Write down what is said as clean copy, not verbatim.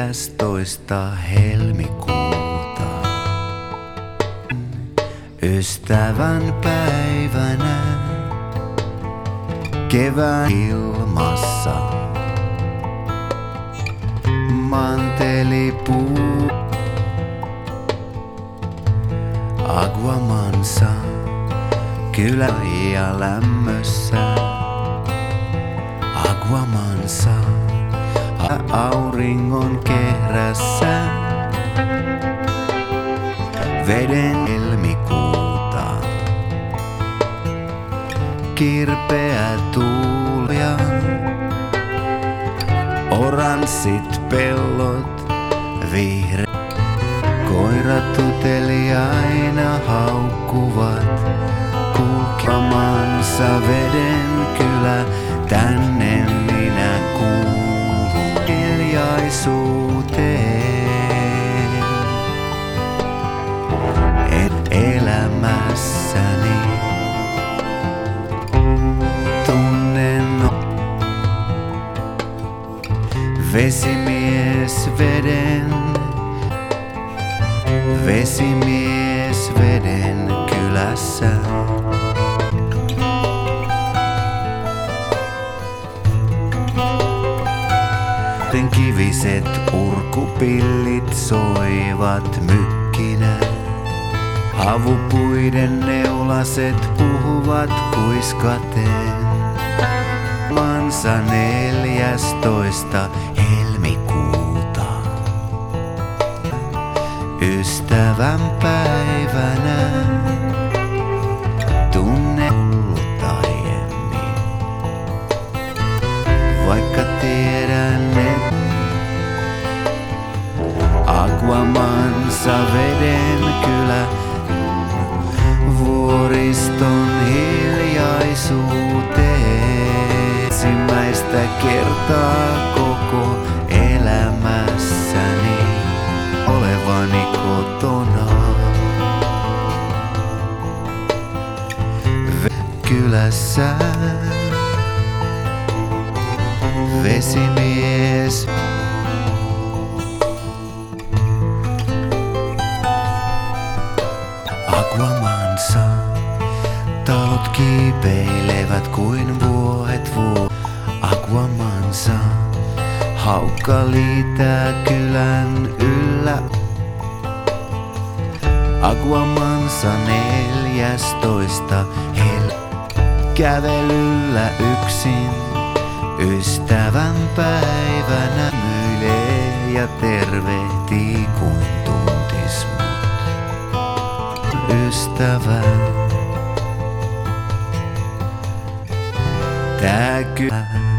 14. helmikuuta. Ystävän päivänä kevään ilmassa mantelipuu Aguamansa kylä ja lämmössä. Aguamansa auringon kehrässä veden helmikuuta. Kirpeä tuulia, oranssit pellot, vihreät koirat uteliaina haukkuvat. Kulkemansa veden kylä, tänne minä kuulun hiljaisuuteen. Elämässäni tunnen vesimies veden kylässä. Kiviset urkupillit soivat mykkinä. Havupuiden neulaset puhuvat kuiskaten. Mansa 14. helmikuuta. Ystävän päivänä tunne aiemmin, vaikka tiedän et Aguamansa veden kylä, vuoriston hiljaisuuteen. Ensimmäistä kertaa koko elämässäni olevani kotona. Kylässä vesimies Aguamansa. Talot kiipeilevät kuin vuohet Aguamansa. Haukka liitää kylän yllä. Aguamansa 14. kävelyllä yksin. Ystävän päivänä myilee ja tervehtii kuin tuntis mut. Ystävä, tää kylä